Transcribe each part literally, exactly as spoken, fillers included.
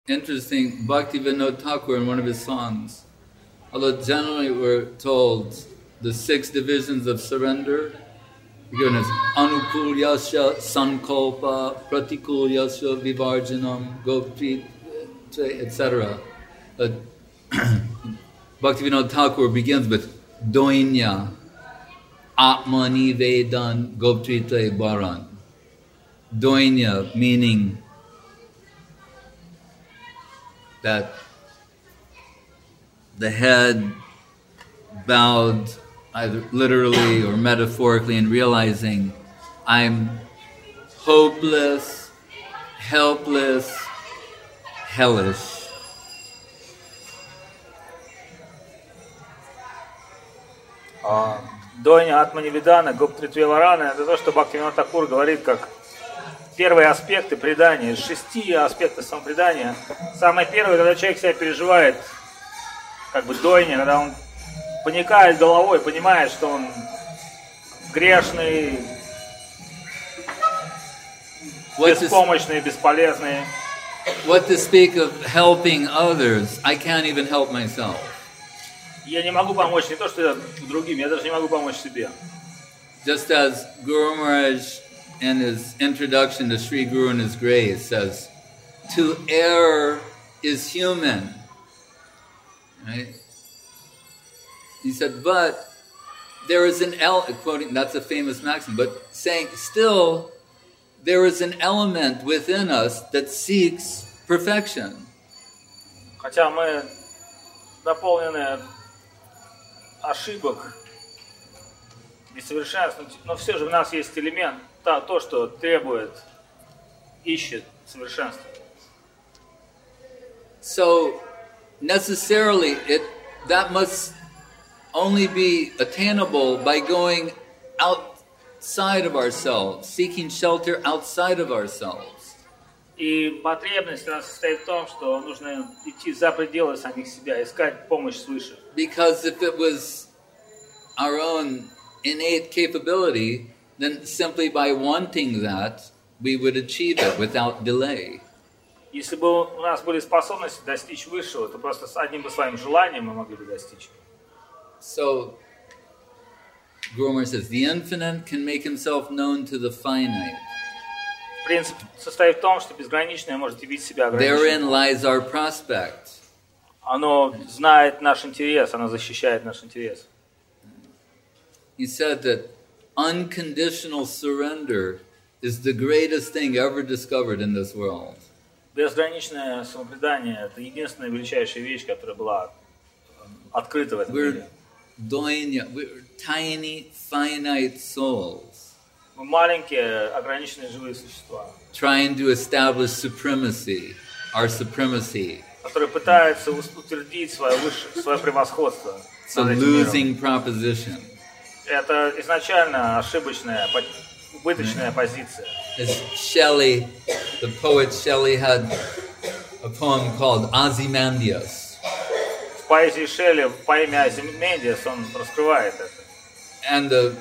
Interesting, Bhaktivinoda Thakur in one of his songs, although generally we're told the six divisions of surrender, given as anukulyasya sankalpa, pratikulyasya vivarjanam, gopri, et cetera. But Bhaktivinoda Thakur begins with doinya, atmani vedan, goptrite baran. Doinya meaning that the head bowed either literally or metaphorically in realizing I'm hopeless, helpless, hellish. Дойня Атманивидана, Гоптритвиварана, это то, что Бхактивинода Такур говорит как первые аспекты предания, из шести аспектов самопредания. Самый первый, когда человек себя переживает, как бы дойня, когда он поникает головой, понимает, что он грешный, What беспомощный, to, бесполезный. What to speak of helping others? I can't even help myself. Я не могу помочь не то, что другим, я даже не могу помочь себе. Just as Guru Maharaj in his introduction to Sri Guru and His Grace says, to err is human. Right? He said, but there is an element, quoting, that's a famous maxim, but saying, still, there is an element within us that seeks perfection. Хотя мы наполнены ошибок, несовершенств, но все же в нас есть элемент, то, что требует, ищет совершенства. So, necessarily, it that must only be attainable by going outside of ourselves, seeking shelter outside of ourselves. И потребность у нас состоит в том, что нужно идти за пределы самих себя, искать помощь свыше. Because if it was our own innate capability, then simply by wanting that, we would achieve it without delay. Если бы у нас были способности достичь высшего, то просто с одним бы своим желанием мы могли бы достичь. So, Guru Maharaj says, the infinite can make himself known to the finite. Принцип состоит в том, что безграничное может явить себя ограниченным. Therein lies our prospect. Оно знает наш интерес, оно защищает наш интерес. He said that unconditional surrender is the greatest thing ever discovered in this world. Безграничное самопредание – это единственная величайшая вещь, которая была открыта в этом мире. Doinya, we're tiny, finite souls. Мы маленькие, ограниченные живые существа. Trying to establish supremacy, our supremacy. Которые пытаются утвердить свое, высшее, свое превосходство. It's a losing proposition. Это изначально ошибочная, убыточная позиция. As Shelley, the poet Shelley, had a poem called Ozymandias. В поэзии Шелли, в поэме Ozymandias, он раскрывает это. And the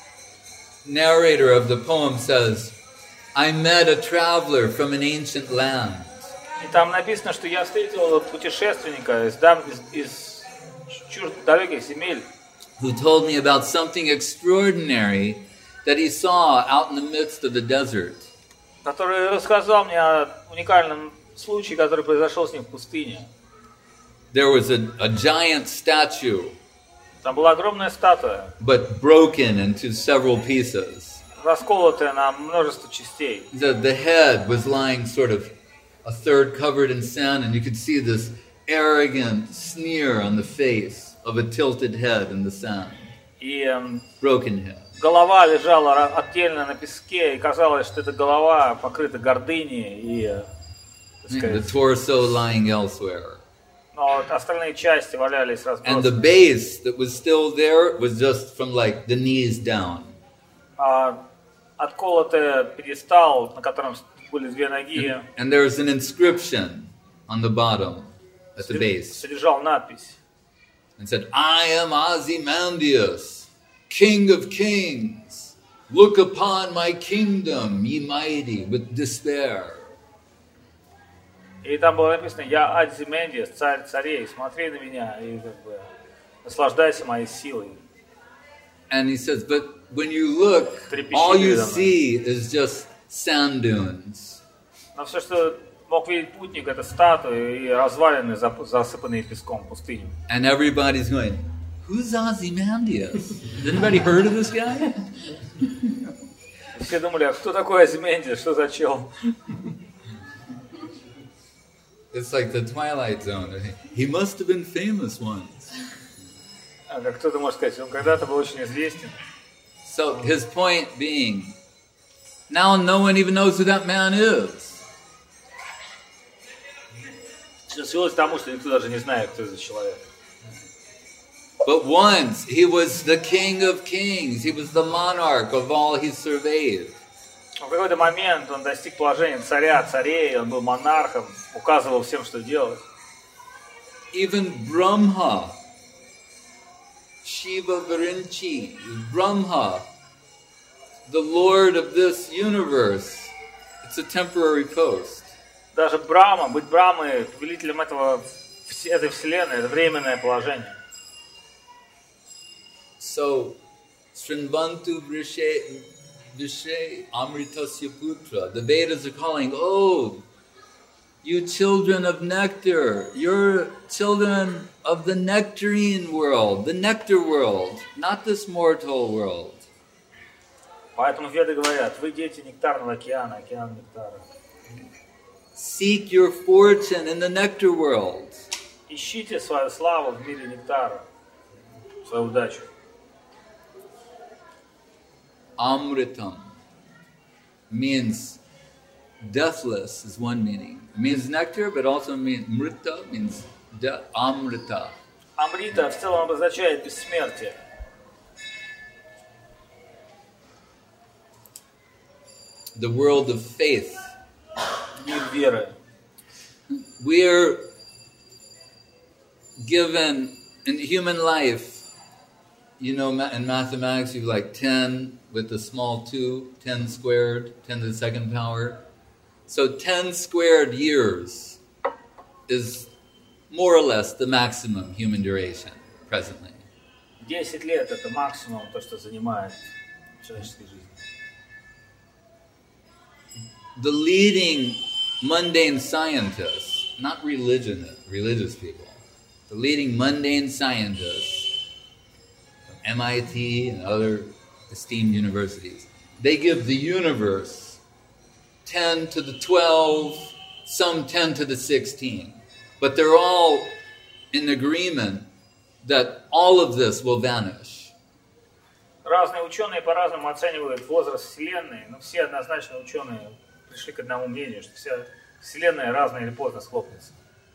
narrator of the poem says, I met a traveler from an ancient land. И там написано, что я встретил путешественника из, из, из далеких земель, who told me about something extraordinary that he saw out in the midst of the desert. Который рассказал мне о уникальном случае, который произошел с ним в пустыне. There was a, a giant statue, там была огромная статуя, but broken into several pieces. Расколотая на множество частей. The, the head was lying sort of a third covered in sand, and you could see this arrogant sneer on the face of a tilted head in the sand. И um, broken head. Голова лежала отдельно на песке, и казалось, что эта голова покрыта гордыней и, так сказать, the torso lying elsewhere. Но остальные части валялись разбросаны. And the base that was still there was just from like the knees down. А отколотый пьедестал, на котором были две ноги. And, and there was an inscription on the bottom at the base. Содержал надпись. And said, I am Ozymandias, King of Kings. Look upon my kingdom, ye mighty, with despair. И там было написано: я Адзимендис, царь царей, смотри на меня и как бы наслаждайся моей силой. And he says, but when you look, all you see is just sand dunes. Но все, что мог видеть путник, это статуи и развалины, засыпанные песком, пустыню. And everybody's going, who's Ozymandias? Has anybody heard of this guy? Все думали, а кто такой Азимендис, что за чел? It's like the Twilight Zone. He must have been famous once. А как кто-то может сказать, он когда-то был очень известен. So his point being, now no one even knows who that man is. Все свелось к тому, что никто даже не знает, кто это человек. But once he was the king of kings. He was the monarch of all he surveyed. В какой-то момент он достиг положения царя, царей, он был монархом, указывал всем, что делать. Even Brahma, Shiva Virinchi, Brahma, the lord of this universe, it's a temporary post. Даже Брахма, быть Брахмой, повелителем этого, этой вселенной, это временное положение. So, Srinvantu Vrishe Vishe Amritasya Putra. The Vedas are calling, oh, you children of nectar, you're children of the nectarine world, the nectar world, not this mortal world. Поэтому Веды говорят, вы дети нектарного океана, океана нектара. Seek your fortune in the nectar world. Ищите свою славу в мире нектара, свою удачу. Amritam means deathless is one meaning. It means nectar, but also means mrita, means death. Amrita. Амрита в целом обозначает бессмертие. The world of faith. Мир веры. We're given in human life, you know, in mathematics, you have like ten with the small two, ten squared, ten to the second power. So ten squared years is more or less the maximum human duration presently. десять лет это максимум то, что занимает человеческой жизни. The leading mundane scientists, not religion, religious people, the leading mundane scientists from M I T and other esteemed universities, they give the universe ten to the twelve, some ten to the sixteen. But they're all in agreement that all of this will vanish. Разные ученые по-разному оценивают возраст Вселенной, но все однозначно ученые пришли к одному мнению, что вся Вселенная рано или поздно схлопнется.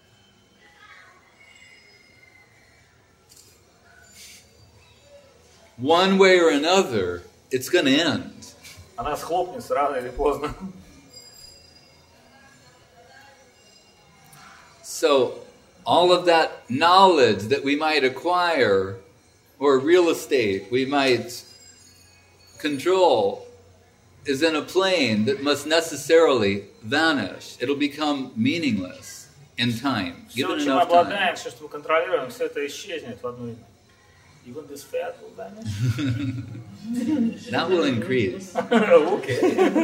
One way or another, it's going to end. Она схлопнется рано или поздно. So, all of that knowledge that we might acquire, or real estate we might control, is in a plane that must necessarily vanish. It'll become meaningless in time, given Все, чем мы enough time. обладаем, все, что мы контролируем, все это исчезнет в одну. Even this fat will vanish. That will increase. Okay.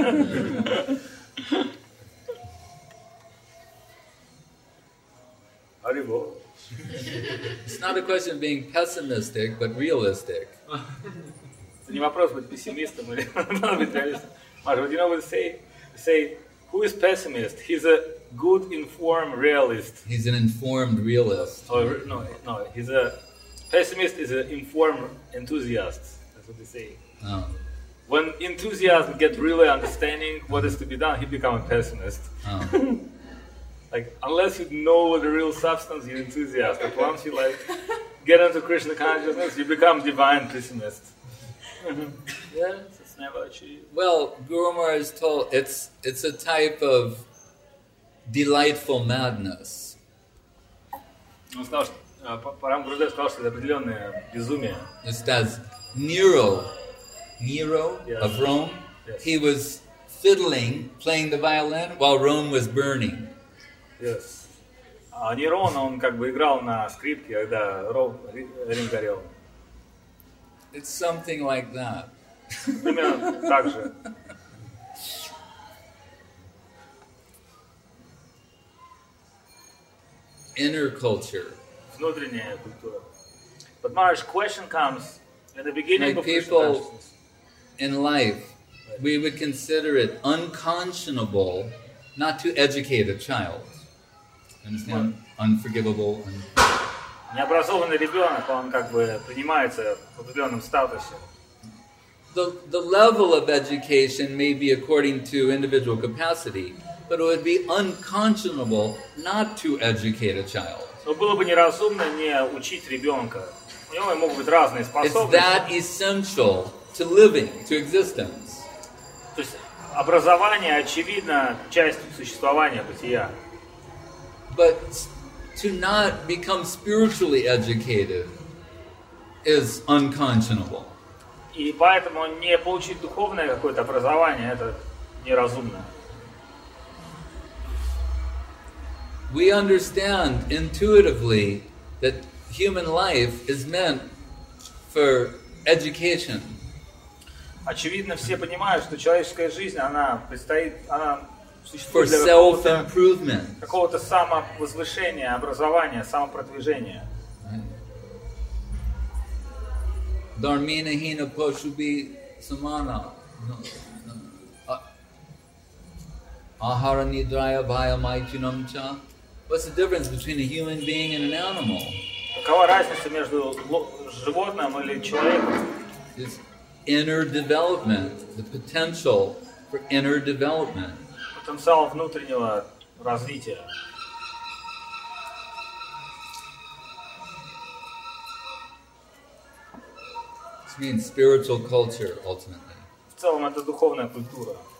It's not a question of being pessimistic, but realistic. Это не вопрос быть пессимистом или надо быть реалистом. But you know what they say? They say, who is pessimist? He's a good informed realist. He's an informed realist. Or no, no, he's a pessimist is an informed enthusiast. That's what they say. Oh. When enthusiasts get really understanding what is to be done, he becomes a pessimist. Oh. Like, unless you know the real substance, you're enthusiast. But once you like get into Krishna consciousness, you become divine pessimist. Yes, it's never achieved. Well, Guru Maharaj is told it's it's a type of delightful madness. Он сказал, что Парам Гурудев сказал, что это определенное безумие. Just as Nero, Nero Yes. of Rome, Yes. he was fiddling, playing the violin while Rome was burning. Yes. А Нерон, он как бы играл на скрипке, когда Рим горел. It's something like that. Примерно так же. Inner culture. Внутренняя культура. But Maharaj, question comes at the beginning Like of Krishna people consciousness. in life, we would consider it unconscionable not to educate a child. Understand? Unforgivable. And Необразованный ребенок, он как бы принимается в определенном статусе. the, the level of education may be according to individual capacity, but it would be unconscionable not to educate a child. Но было бы неразумно не учить ребенка. У него могут быть разные It's способности. that essential to living, to existence. То есть образование, очевидно, часть существования, бытия. But to not become spiritually educated is unconscionable. И поэтому не получить духовное какое-то образование, это неразумно. We understand intuitively that human life is meant for education. Очевидно, все понимают, что человеческая жизнь, она предстоит, она For существует для какого-то, self-improvement. какого-то самовозвышения, образования, самопродвижения. Dharmina hina poshubi samana. Ahara nidraya bhaya maitunam cha. What's the difference between a human being and an animal? Какова разница между животным или человеком? It's inner development, the potential for inner development. Потенциал внутреннего развития. This means spiritual culture ultimately. В целом это духовная культура.